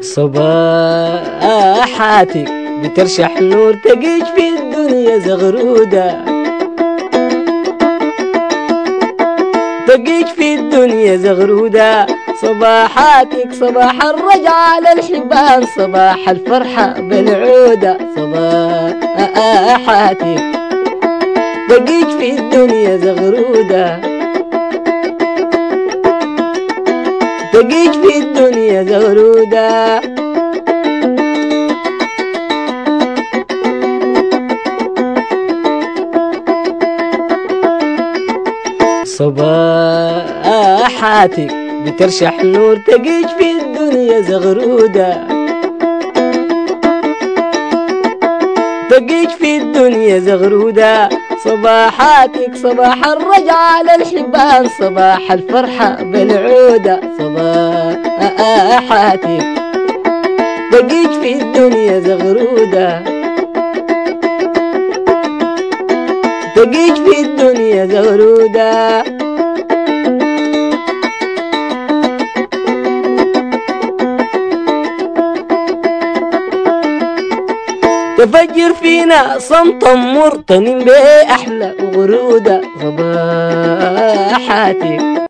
صباحاتك بترشح نور تقيج في الدنيا زغرودة، تقيج في الدنيا زغرودة. صباحاتك صباح الرجعة للحبان، صباح الفرحة بالعودة. صباحاتك تقيج في الدنيا زغرودة، تقيج في الدنيا زغرودة. صباحاتك بترشح نور تقيج في الدنيا زغرودة، تقيج في الدنيا زغرودة. صباحاتك صباح الرجعة للحبان، صباح الفرحة بالعودة. صباحاتك تقيج في الدنيا زغرودة، تقيج في الدنيا زغرودة. تفجر فينا صمتا مرتن بأحلى وغرودة. صباحاتك